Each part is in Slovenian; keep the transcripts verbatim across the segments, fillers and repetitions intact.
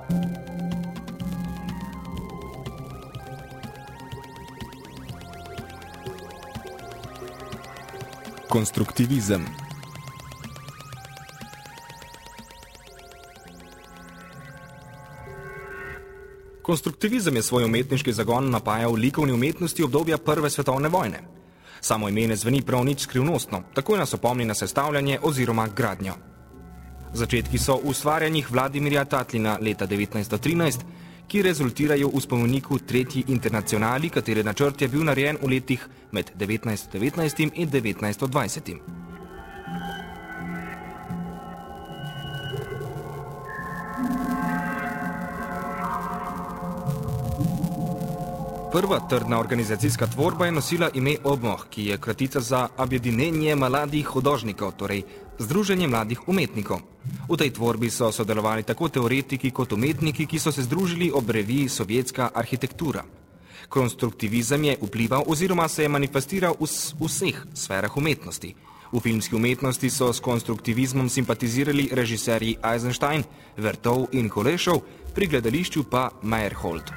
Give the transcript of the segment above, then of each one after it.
Konstruktivizem. Konstruktivizem je svoj umetniški zagon napajal v likovni umetnosti obdobja Prve svetovne vojne. Samo ime ne zveni prav nič skrivnostno, takoj nas opomni na sestavljanje oziroma gradnjo. Začetki so v ustvarjanjih Vladimirja Tatlina leta devetnajststo trinajst, ki rezultirajo v spomeniku Tretji internacionali, katere načrt je bil narejen v letih med devetnajststo devetnajst in devetnajststo dvajset. Prva trdna organizacijska tvorba je nosila ime Obmoh, ki je kratica za Objedinjenje mladih hudožnikov, torej Združenje mladih umetnikov. V tej tvorbi so sodelovali tako teoretiki kot umetniki, ki so se združili ob reviji Sovjetska arhitektura. Konstruktivizem je vplival oziroma se je manifestiral v vseh sferah umetnosti. V filmski umetnosti so s konstruktivizmom simpatizirali režiserji Eisenstein, Vertov in Kuleshov, pri gledališču pa Meyerhold.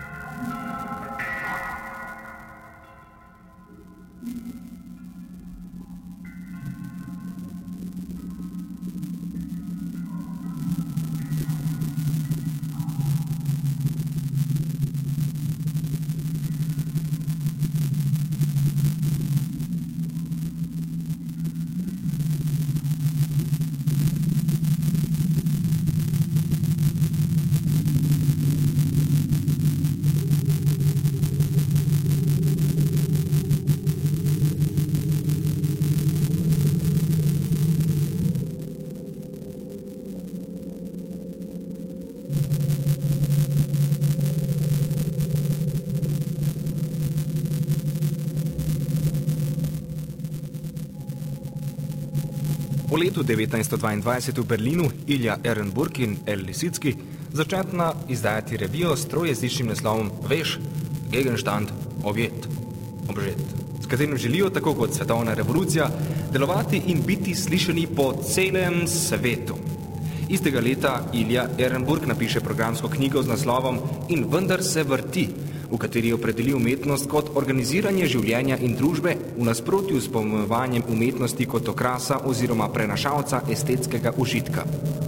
V letu devetnajststo dvaindvajset v Berlinu Ilja Ehrenburg in El Lissitzky začetna izdajati revijo s trojezičnim naslovom Veš, Gegenstand, Objekt, Obžet, s katerim želijo, tako kot svetovna revolucija, delovati in biti slišani po celem svetu. Istega leta Ilja Ehrenburg napiše programsko knjigo z naslovom In vendar se vrti, v kateri opredeli umetnost kot organiziranje življenja in družbe v nasprotju s pojmovanjem umetnosti kot okrasa oziroma prenašalca estetskega užitka.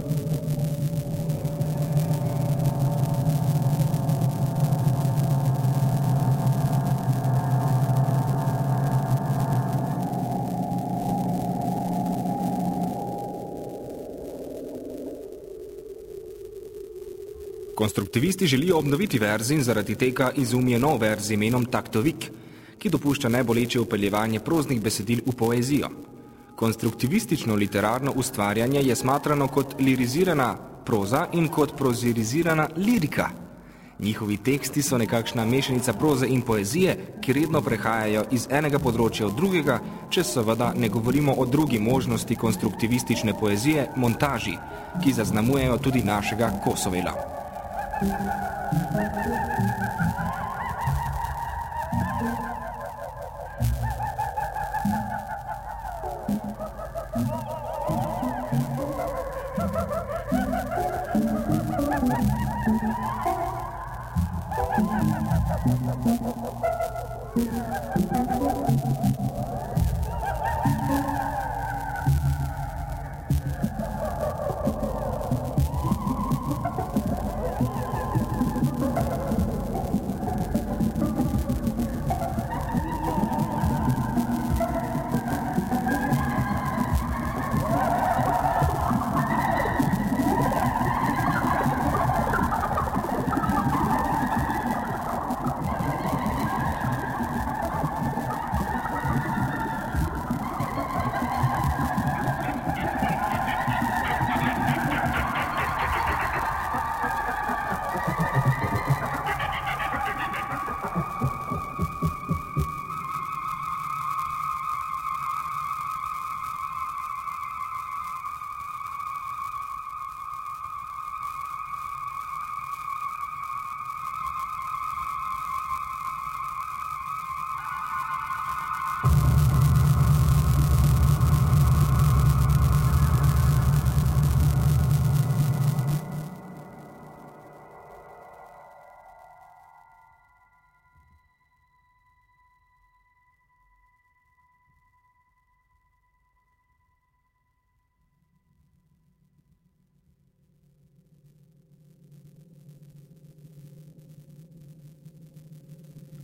Konstruktivisti želijo obnoviti verz in zaradi tega izumijo nov verz z imenom taktovik, ki dopušča najboleče vpeljevanje proznih besedil v poezijo. Konstruktivistično literarno ustvarjanje je smatrano kot lirizirana proza in kot prozirizirana lirika. Njihovi teksti so nekakšna mešanica proze in poezije, ki redno prehajajo iz enega področja v drugega, če seveda ne govorimo o drugi možnosti konstruktivistične poezije, montaži, ki zaznamujejo tudi našega Kosovela.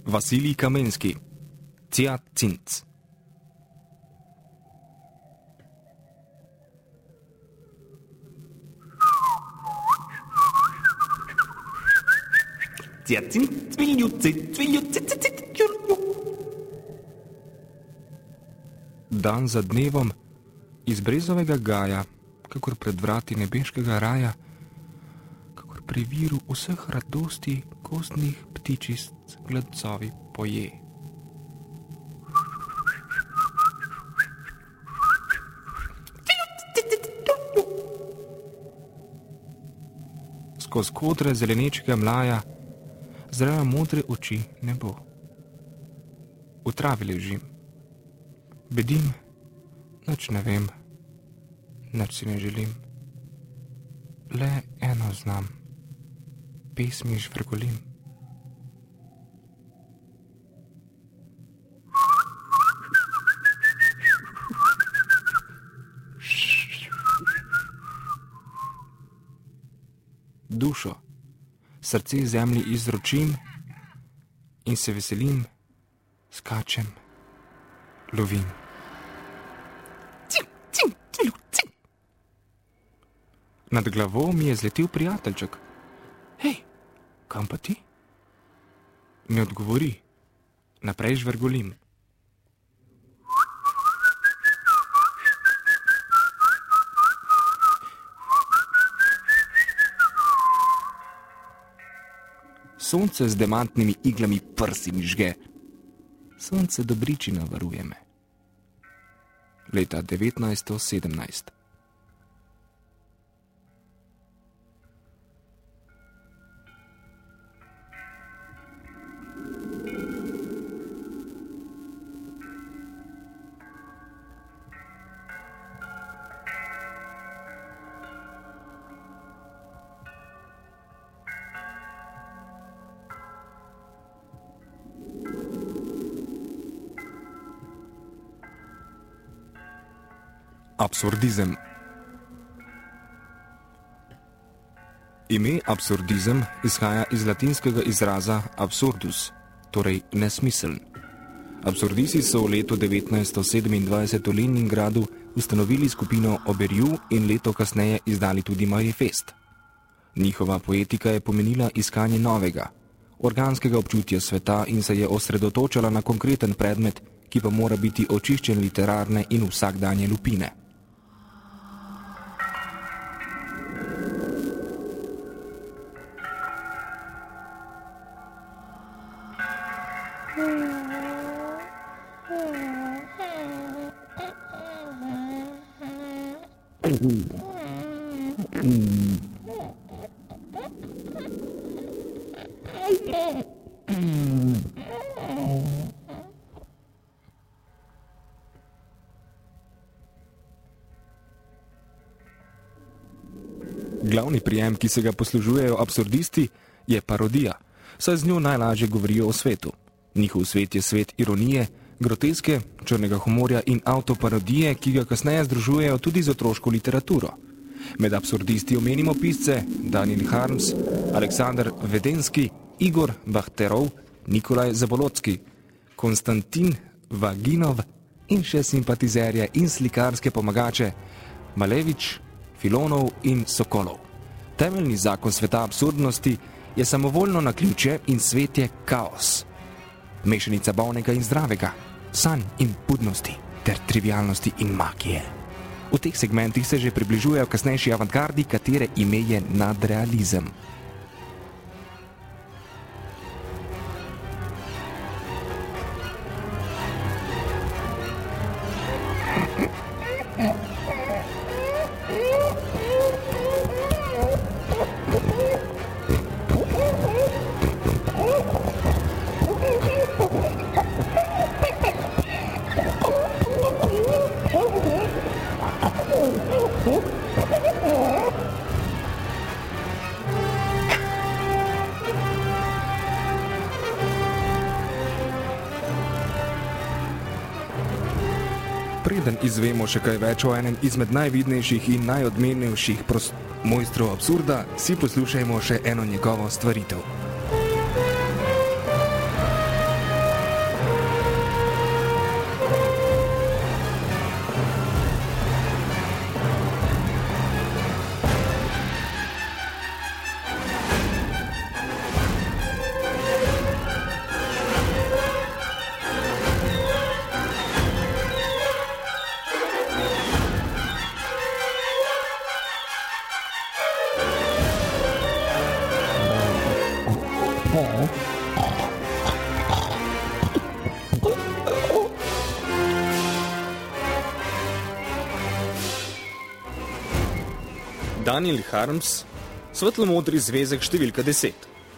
Vasilij Kamenski, Cyathcinth. Dan za dnevom iz brezovega gaja, kakor pred vrati nebeškega raja, kakor pri viru vseh radosti gozdnih ptičic gladcovi poje. Skozi kodre zelenečega mlaja zraja modre oči nebo. V travi ležim, bedim, nič ne vem, nič si ne želim. Le eno znam, pesmi žvrgolim. Dušo, srce zemlji izročim in se veselim, skačem, lovim. Nad glavo mi je zletel prijateljček. Hej, kam pa ti? Mi odgovori, naprej žvrgolim. Sonce z demantnimi iglami prsi mi žge. Sonce dobričina varuje me. Leta devetnajststo sedemnajst. Absurdizem. Ime absurdizem izhaja iz latinskega izraza absurdus, torej nesmiseln. Absurdisi so v letu devetnajststo sedemindvajset v Leningradu ustanovili skupino Oberju in leto kasneje izdali tudi Manifest. Njihova poetika je pomenila iskanje novega, organskega občutja sveta in se je osredotočala na konkreten predmet, ki pa mora biti očiščen literarne in vsakdanje lupine. Glavni prijem, ki se ga poslužujejo absurdisti, je parodija, saj z njo najlažje govorijo o svetu. Njihov svet je svet ironije, groteske, črnega humorja in avtoparodije, ki ga kasneje združujejo tudi z otroško literaturo. Med absurdisti omenimo pisce Daniel Harms, Aleksandar Vedenski, Igor Bahterov, Nikolaj Zabolotski, Konstantin Vaginov in še simpatizerje in slikarske pomagače Malevič, Filonov in Sokolov. Temeljni zakon sveta absurdnosti je samovoljno naključje in svet je kaos. Mešanica bolnega in zdravega, sanj in budnosti ter trivialnosti in magije. V teh segmentih se že približujejo kasnejši avantgardi, katere ime je nadrealizem. Preden izvemo še kaj več o enem izmed najvidnejših in najodmevnejših mojstrov absurda, si poslušajmo še eno njegovo stvaritev. Daniel Harms, svetlomodri zvezek številka deset.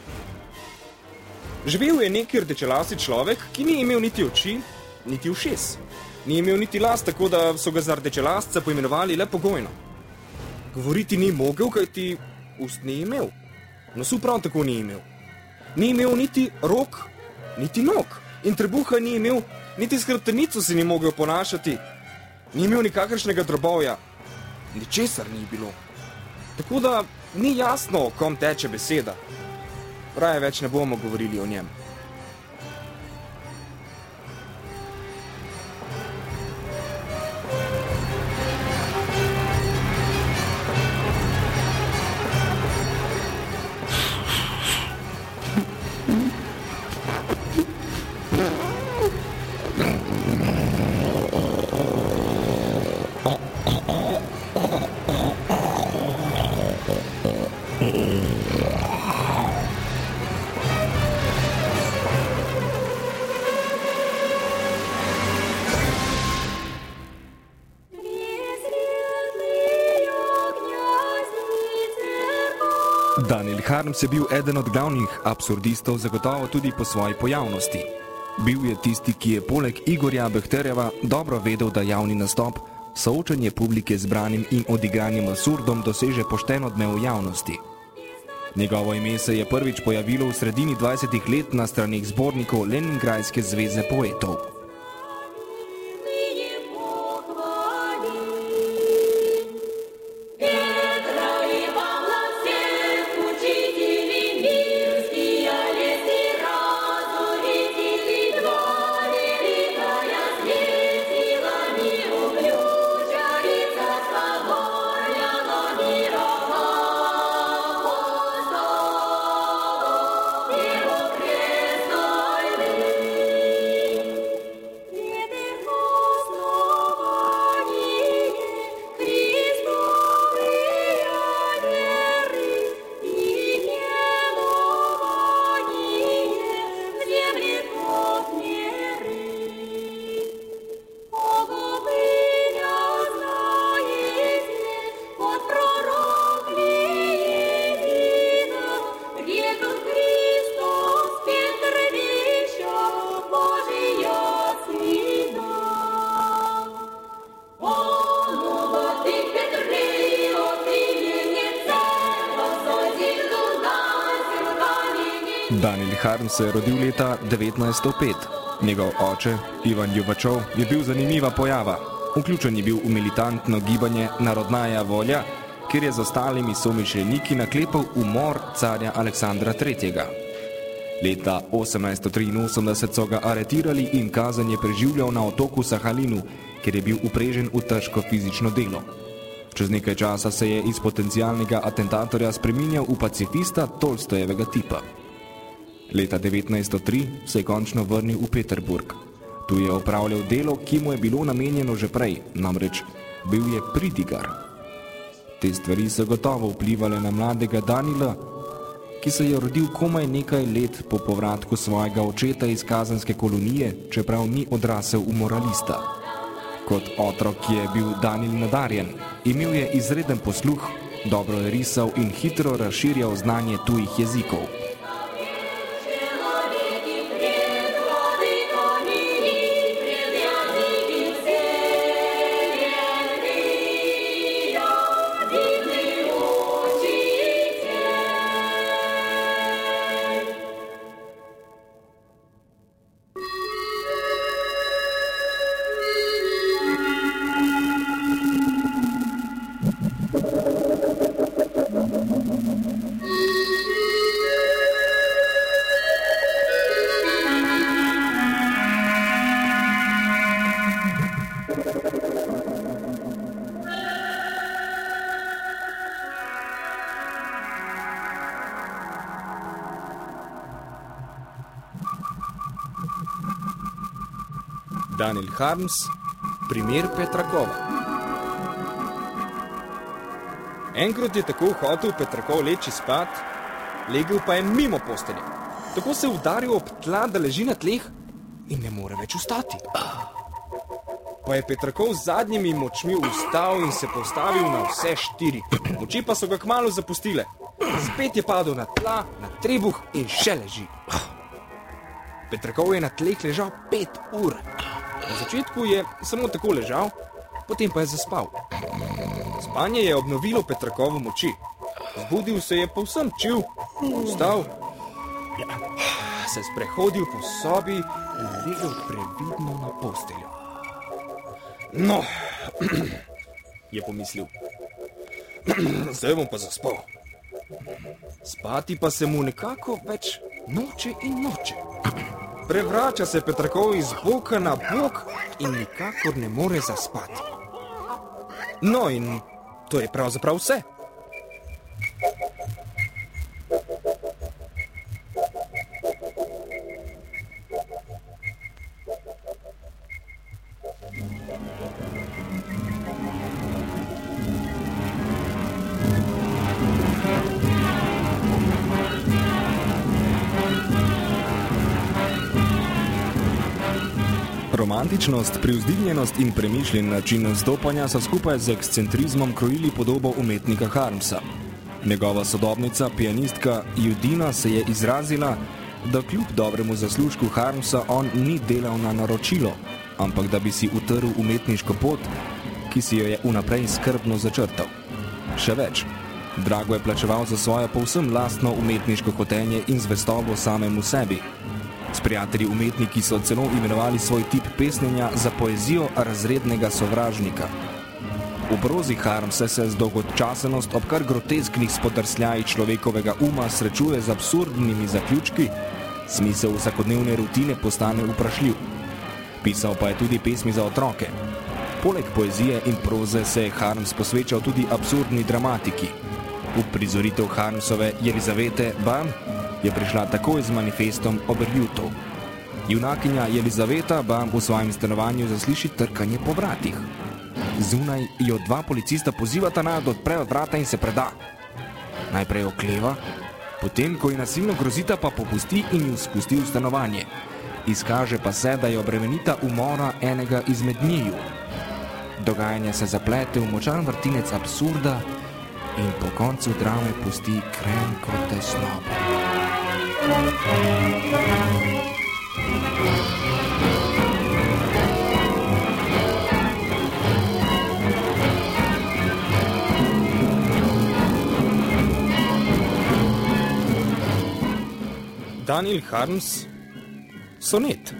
Živel je neki rdečelasi človek, ki ni imel niti oči, niti ušes. Ni imel niti las, tako da so ga za rdečelasca poimenovali le pogojno. Govoriti ni mogel, kajti ust ni imel. Nosu prav tako ni imel. Ni imel niti rok, niti nog. In trebuha ni imel, niti s hrbtenico se ni mogel ponašati. Ni imel nikakršnega drobovja. Ničesar ni bilo. Tako da ni jasno, o kom teče beseda. Raje več ne bomo govorili o njem. Daniel Harms je bil eden od glavnih absurdistov, zagotovo tudi po svoji pojavnosti. Bil je tisti, ki je poleg Igorja Behterjeva dobro vedel, da javni nastop, soočanje publike z branim in odigranim absurdom doseže pošten odmev javnosti. Njegovo ime se je prvič pojavilo v sredini dvajsetih let na straneh zbornikov Leningradske zveze poetov. Daniel Harms se je rodil leta devetnajststo pet. Njegov oče, Ivan Ljubačov, je bil zanimiva pojava. Vključen je bil v militantno gibanje Narodnaja volja, kjer je z ostalimi somišljeniki naklepal umor carja Aleksandra tretjega. Leta osemnajststo triinosemdeset so ga aretirali in kazen je preživljal na otoku Sahalinu, kjer je bil uprežen v težko fizično delo. Čez nekaj časa se je iz potencialnega atentatorja spreminjal v pacifista Tolstojevega tipa. Leta devetnajststo tri se je končno vrnil v Peterburg. Tu je opravljal delo, ki mu je bilo namenjeno že prej, namreč bil je pridigar. Te stvari so gotovo vplivale na mladega Daniela, ki se je rodil komaj nekaj let po povratku svojega očeta iz kazenske kolonije, čeprav ni odrasel v moralista. Kot otrok je bil Daniel nadarjen, imel je izreden posluh, dobro je risal in hitro razširjal znanje tujih jezikov. Daniel Harms, primer Petrakova. Enkrat je tako hotel Petrakov leči spat, legel pa je mimo postelje. Tako se je udaril ob tla, da leži na tleh in ne more več vstati. Pa je Petrakov z zadnjimi močmi vstal in se postavil na vse štiri. Moči pa so ga kmalu zapustile. Spet je padel na tla, na trebuh in še leži. Petrakov je na tleh ležal pet ur. Na začetku je samo tako ležal, potem pa je zaspal. Spanje je obnovilo Petrakovo moči. Zbudil se je povsem čil, vstal, se sprehodil po sobi in legel previdno na posteljo. No, je pomislil, zdaj bom pa zaspal. Spati pa se mu nekako več noče in noče. Prevrača se Petrakov iz boka na bok in nikakor ne more zaspati. No in to je pravzaprav vse. Romantičnost, privzdignjenost in premišljen način nastopanja so skupaj z ekscentrizmom krojili podobo umetnika Harmsa. Njegova sodobnica, pianistka Judina, se je izrazila, da kljub dobremu zaslužku Harmsa on ni delal na naročilo, ampak da bi si utrl umetniško pot, ki si jo je vnaprej skrbno začrtal. Še več, drago je plačeval za svojo povsem lastno umetniško hotenje in zvestobo samemu sebi. S prijatelji umetniki so celo imenovali svoj tip pesnjenja za poezijo razrednega sovražnika. V prozi Harmsa se z dolgočasenost ob kar grotesknih spodrsljaji človekovega uma srečuje z absurdnimi zaključki, smisel vsakodnevne rutine postane vprašljiv. Pisal pa je tudi pesmi za otroke. Poleg poezije in proze se je Harms posvečal tudi absurdni dramatiki. V prizoritev Harmsove Jelizavete Bam je prišla takoj z manifestom Oberjutov. Junakinja Jelizaveta Bam v svojem stanovanju zasliši trkanje po vratih. Zunaj jo dva policista pozivata naj odpre vrata in se preda. Najprej okleva, potem, ko ji nasilno grozita, pa popusti in ju spusti v stanovanje. Izkaže pa se, da je obremenita umora enega izmed njiju. Dogajanje se zaplete v močan vrtinec absurda in po koncu drame pusti krenko tesnobo. Daniel Harms, sonet.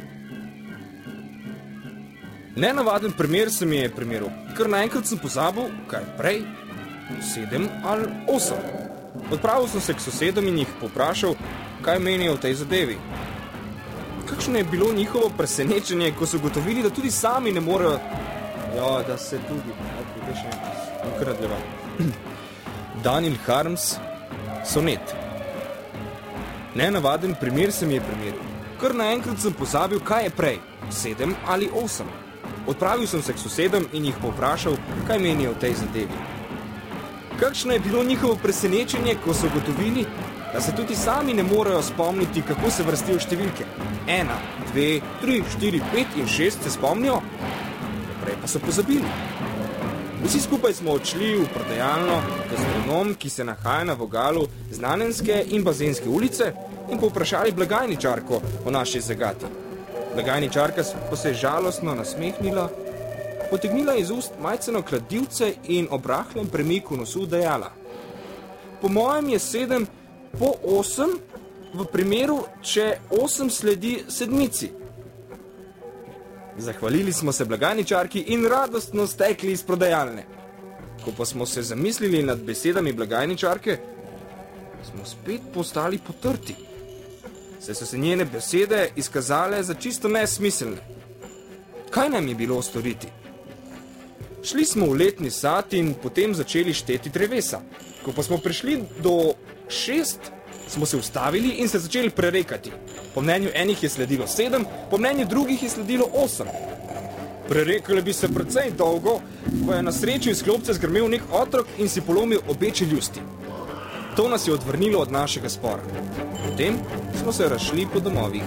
Nenavaden primer se mi je primeril, ker naenkrat sem pozabil, kaj prej, sedem ali osem. Odpravil sem se k sosedom in jih poprašal, kaj menijo o tej zadevi. Kakšno je bilo njihovo presenečenje, ko so ugotovili, da tudi sami ne morejo... Ja, da se tudi... Okay, še ukradljiva. Daniel Harms, sonet. Nenavaden primer se mi je primeril, ker naenkrat sem pozabil, kaj je prej, sedem ali osem. Odpravil sem se k sosedom in jih poprašal, kaj menijo o tej zadevi. Kakšno je bilo njihovo presenečenje, ko so ugotovili, da se tudi sami ne morejo spomniti, kako se vrstijo številke. Ena, dve, tri, štiri, pet in šest se spomnijo, prej pa so pozabili. Vsi skupaj smo odšli v prodajalno gastronom, ki se nahaja na vogalu Znanenske in Bazenske ulice, in povprašali blagajničarko o naši zagati. Blagajničarka pa se je žalostno nasmehnila, potegnila iz ust majceno kladivce in ob rahlem premiku nosu dejala: Po mojem je sedem po osem v primeru, če osem sledi sedmici. Zahvalili smo se blagajničarki in radostno stekli iz prodajalne. Ko pa smo se zamislili nad besedami blagajničarke, smo spet postali potrti. Saj so se njene besede izkazale za čisto nesmiselne. Kaj nam je bilo storiti? Šli smo v letni sad in potem začeli šteti drevesa. Ko pa smo prišli do šest, smo se ustavili in se začeli prerekati. Po mnenju enih je sledilo sedem, po mnenju drugih je sledilo osem. Prerekali bi se precej dolgo, ko je na srečo iz klopce zgrmel nek otrok in si polomil obe čeljusti. To nas je odvrnilo od našega spora. Potem smo se razšli po domovih.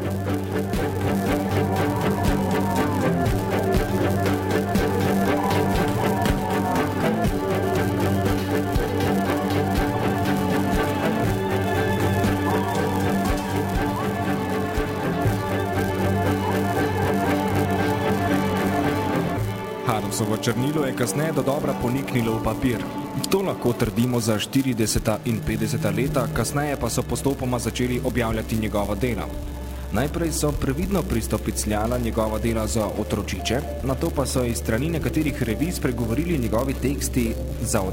Harmsovo črnilo je kasneje dodobra poniknilo v papir. To lahko trdimo za štirideseta in petdeseta leta, kasneje pa so postopoma začeli objavljati njegova dela. Najprej so previdno pristopicljala njegova dela za otročiče, nato pa so iz strani nekaterih revij spregovorili njegovi teksti za